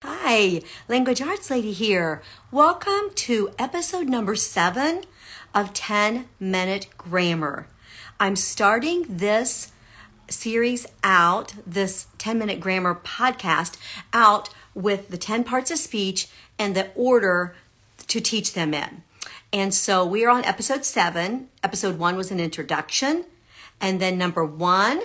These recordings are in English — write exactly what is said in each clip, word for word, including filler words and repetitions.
Hi, Language Arts Lady here. Welcome to episode number seven of ten minute Grammar. I'm starting this series out, this ten minute Grammar podcast out with the ten parts of speech and the order to teach them in. And so we are on episode seven. Episode one was an introduction. And then number one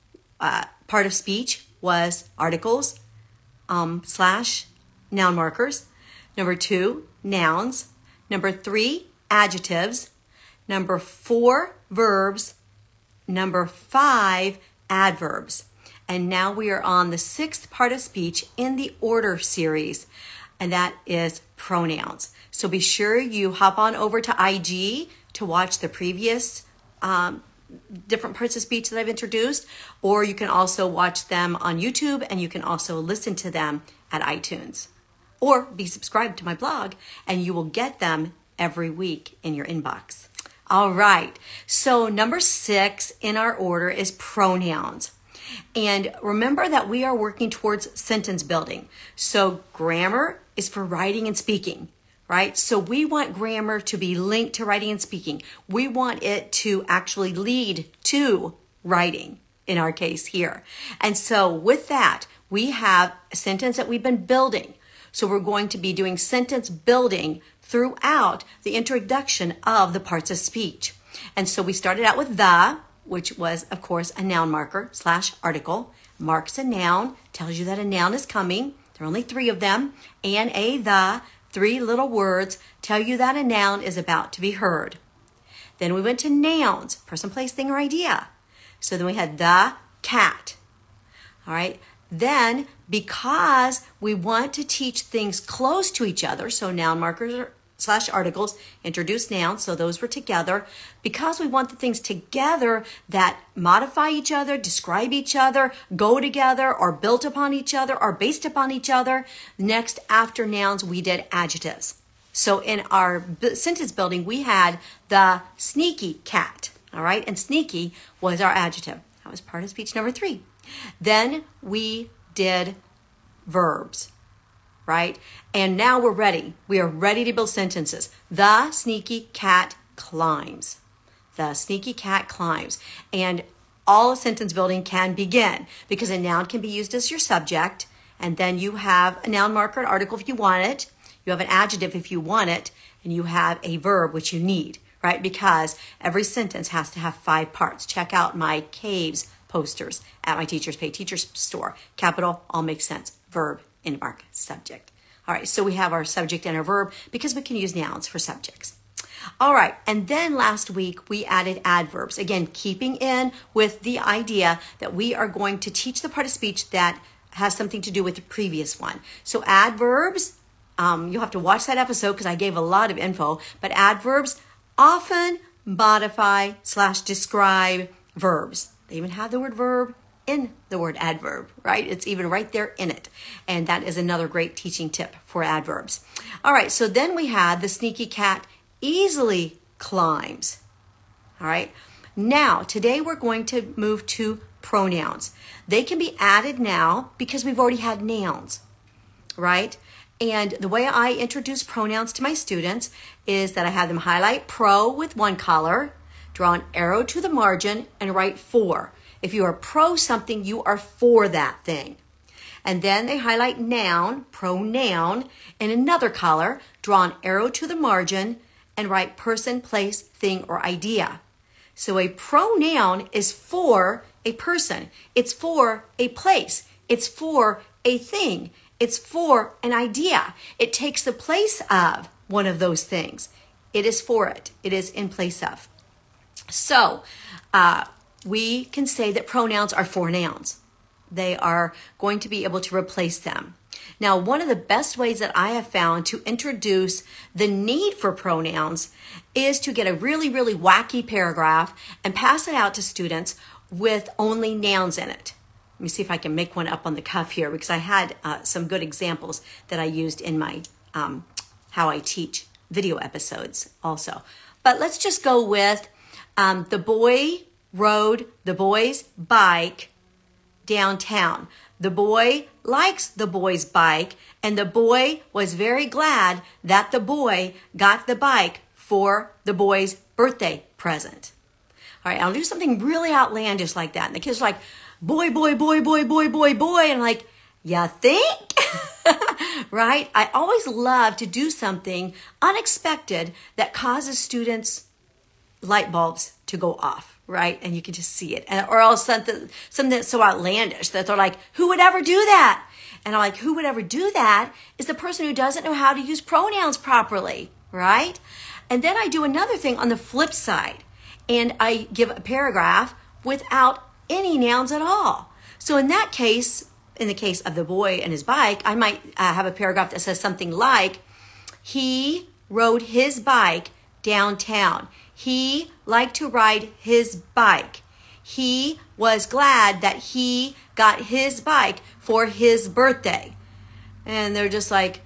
uh, part of speech was articles, Um, slash noun markers. Number two, nouns. Number three, adjectives. Number four, verbs. Number five, adverbs. And now we are on the sixth part of speech in the order series, and that is pronouns. So be sure you hop on over to I G to watch the previous um, different parts of speech that I've introduced, or you can also watch them on YouTube, and you can also listen to them at iTunes, or be subscribed to my blog and you will get them every week in your inbox. All right, so number six in our order is pronouns. And remember that we are working towards sentence building. So grammar is for writing and speaking, right? So we want grammar to be linked to writing and speaking. We want it to actually lead to writing, in our case here. And so with that, we have a sentence that we've been building. So we're going to be doing sentence building throughout the introduction of the parts of speech. And so we started out with the, which was, of course, a noun marker slash article. Marks a noun, tells you that a noun is coming. There are only three of them. And a, the, three little words tell you that a noun is about to be heard. Then we went to nouns, person, place, thing, or idea. So then we had the cat. All right. Then, because we want to teach things close to each other, so noun markers slash articles, introduce nouns, so those were together. Because we want the things together that modify each other, describe each other, go together, are built upon each other, are based upon each other, next after nouns, we did adjectives. So in our b- sentence building, we had the sneaky cat, all right? And sneaky was our adjective. That was part of speech number three. Then we did verbs, right? And now we're ready. We are ready to build sentences. The sneaky cat climbs. The sneaky cat climbs. And all sentence building can begin because a noun can be used as your subject. And then you have a noun marker, an article if you want it. You have an adjective if you want it. And you have a verb which you need, right? Because every sentence has to have five parts. Check out my caves posters at my Teachers Pay Teachers store. Capital, all makes sense. Verb, end mark, subject. All right, so we have our subject and our verb because we can use nouns for subjects. All right, and then last week we added adverbs. Again, keeping in with the idea that we are going to teach the part of speech that has something to do with the previous one. So adverbs, um, you'll have to watch that episode because I gave a lot of info, but adverbs often modify slash describe verbs. They even have the word verb in the word adverb, right? It's even right there in it. And that is another great teaching tip for adverbs. All right, so then we had the sneaky cat easily climbs. All right, now today we're going to move to pronouns. They can be added now because we've already had nouns, right? And the way I introduce pronouns to my students is that I have them highlight pro with one color, draw an arrow to the margin, and write for. If you are pro something, you are for that thing. And then they highlight noun, pronoun, in another color, draw an arrow to the margin, and write person, place, thing, or idea. So a pronoun is for a person. It's for a place. It's for a thing. It's for an idea. It takes the place of one of those things. It is for it. It is in place of. So uh, we can say that pronouns are for nouns. They are going to be able to replace them. Now, one of the best ways that I have found to introduce the need for pronouns is to get a really, really wacky paragraph and pass it out to students with only nouns in it. Let me see if I can make one up on the cuff here because I had uh, some good examples that I used in my um, How I Teach video episodes also. But let's just go with Um, the boy rode the boy's bike downtown. The boy likes the boy's bike, and the boy was very glad that the boy got the bike for the boy's birthday present. All right, I'll do something really outlandish like that. And the kids are like, boy, boy, boy, boy, boy, boy, boy. And I'm like, you think? Right? I always love to do something unexpected that causes students light bulbs to go off, right? And you can just see it. And, or else something, something that's so outlandish that they're like, who would ever do that? And I'm like, who would ever do that is the person who doesn't know how to use pronouns properly, right? And then I do another thing on the flip side. And I give a paragraph without any nouns at all. So in that case, in the case of the boy and his bike, I might uh, have a paragraph that says something like, he rode his bike downtown. He liked to ride his bike. He was glad that he got his bike for his birthday. And they're just like,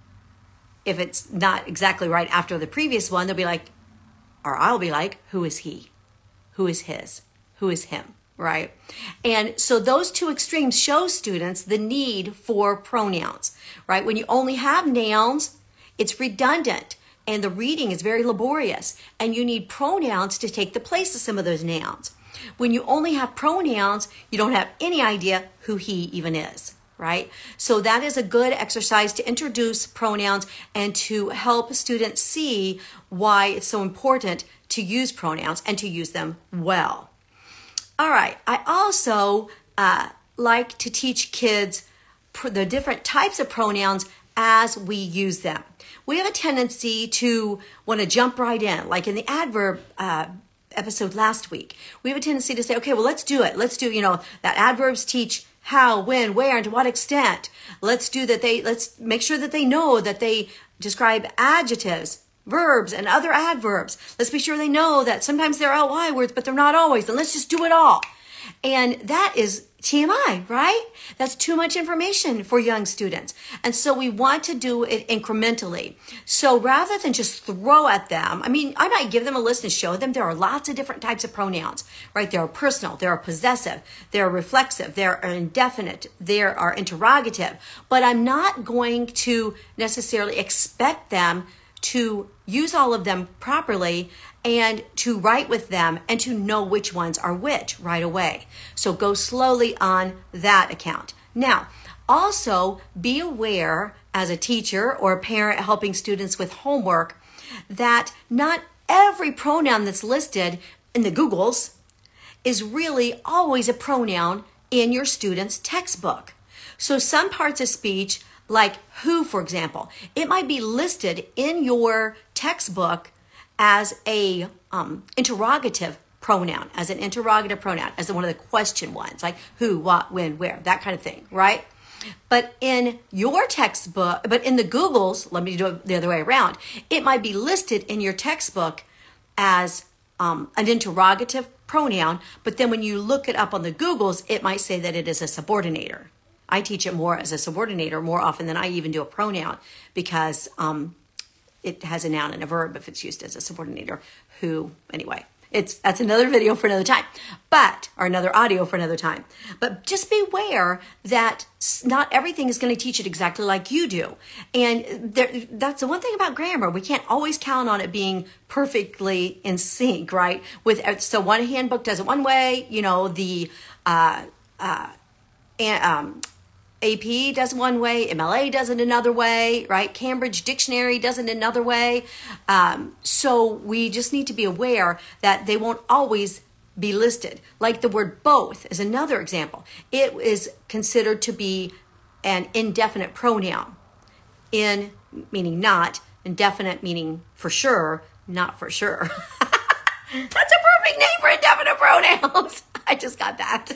if it's not exactly right after the previous one, they'll be like, or I'll be like, who is he? Who is his? Who is him? Right? And so those two extremes show students the need for pronouns, right? When you only have nouns, it's redundant and the reading is very laborious and you need pronouns to take the place of some of those nouns. When you only have pronouns, you don't have any idea who he even is, right? So that is a good exercise to introduce pronouns and to help students see why it's so important to use pronouns and to use them well. All right, I also uh, like to teach kids pr- the different types of pronouns as we use them. We have a tendency to want to jump right in, like in the adverb uh, episode last week. We have a tendency to say, okay, well, let's do it. Let's do, you know, that adverbs teach how, when, where, and to what extent. Let's do that. They let's make sure that they know that they describe adjectives, verbs, and other adverbs. Let's be sure they know that sometimes they're L Y words, but they're not always. And let's just do it all. And that is T M I, right? That's too much information for young students. And so we want to do it incrementally. So rather than just throw at them, I mean, I might give them a list and show them there are lots of different types of pronouns, right? There are personal, there are possessive, there are reflexive, there are indefinite, there are interrogative. But I'm not going to necessarily expect them to use all of them properly and to write with them and to know which ones are which right away. So go slowly on that account. Now, also be aware as a teacher or a parent helping students with homework that not every pronoun that's listed in the Googles is really always a pronoun in your student's textbook. So some parts of speech, like who, for example, it might be listed in your textbook as a um, interrogative pronoun, as an interrogative pronoun, as one of the question ones, like who, what, when, where, that kind of thing, right? But in your textbook, but in the Googles, let me do it the other way around, it might be listed in your textbook as um, an interrogative pronoun, but then when you look it up on the Googles, it might say that it is a subordinator. I teach it more as a subordinator more often than I even do a pronoun because um, it has a noun and a verb if it's used as a subordinator. Who, anyway, it's that's another video for another time, but or another audio for another time. But just beware that not everything is going to teach it exactly like you do, and there, that's the one thing about grammar. We can't always count on it being perfectly in sync, right? With so one handbook does it one way, you know, the uh, uh, and um. A P does it one way, M L A does it another way, right? Cambridge Dictionary does it another way. Um, so we just need to be aware that they won't always be listed. Like the word both is another example. It is considered to be an indefinite pronoun. In meaning not, indefinite meaning for sure, not for sure. That's a perfect name for indefinite pronouns. I just got that.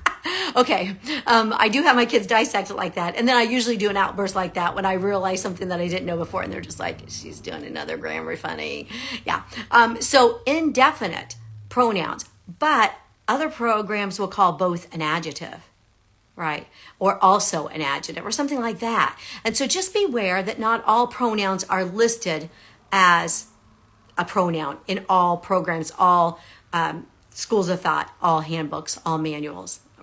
Okay, um, I do have my kids dissect it like that. And then I usually do an outburst like that when I realize something that I didn't know before. And they're just like, she's doing another grammar funny. Yeah. Um, so indefinite pronouns, but other programs will call both an adjective, right? Or also an adjective or something like that. And so just beware that not all pronouns are listed as a pronoun in all programs, all um, schools of thought, all handbooks, all manuals.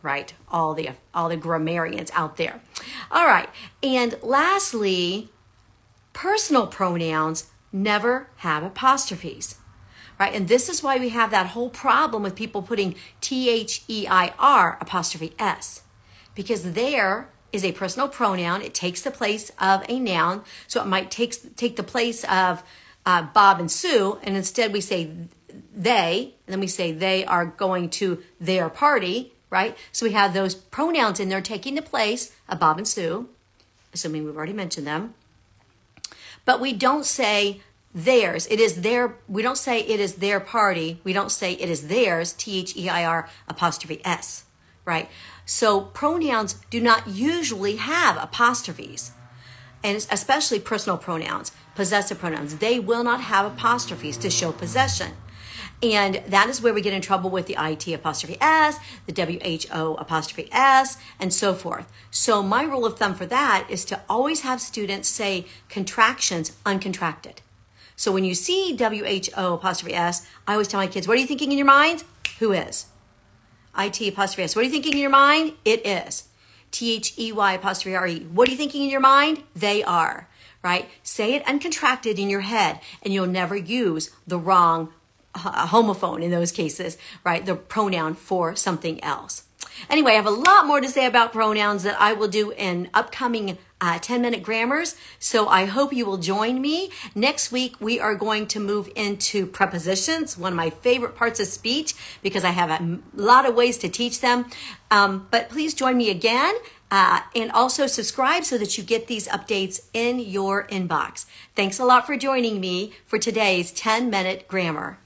right? All the all the grammarians out there. All right. And lastly, personal pronouns never have apostrophes, right? And this is why we have that whole problem with people putting T H E I R apostrophe S, because there is a personal pronoun. It takes the place of a noun. So it might take, take the place of uh, Bob and Sue, and instead we say they, and then we say they are going to their party, right? So we have those pronouns in there taking the place of Bob and Sue, assuming we've already mentioned them. But we don't say theirs. It is their, we don't say it is their party. We don't say it is theirs, T H E I R apostrophe S, right? So pronouns do not usually have apostrophes, and especially personal pronouns, possessive pronouns. They will not have apostrophes to show possession. And that is where we get in trouble with the I T apostrophe S, the W H O apostrophe S, and so forth. So my rule of thumb for that is to always have students say contractions uncontracted. So when you see W H O apostrophe S, I always tell my kids, what are you thinking in your mind? Who is? I T apostrophe S. What are you thinking in your mind? It is. T H E Y apostrophe R E. What are you thinking in your mind? They are, right? Say it uncontracted in your head, and you'll never use the wrong uh, homophone in those cases, right? The pronoun for something else. Anyway, I have a lot more to say about pronouns that I will do in upcoming uh, ten minute grammars. So I hope you will join me. Next week, we are going to move into prepositions, one of my favorite parts of speech, because I have a lot of ways to teach them. Um, but please join me again. Uh, and also subscribe so that you get these updates in your inbox. Thanks a lot for joining me for today's ten minute grammar.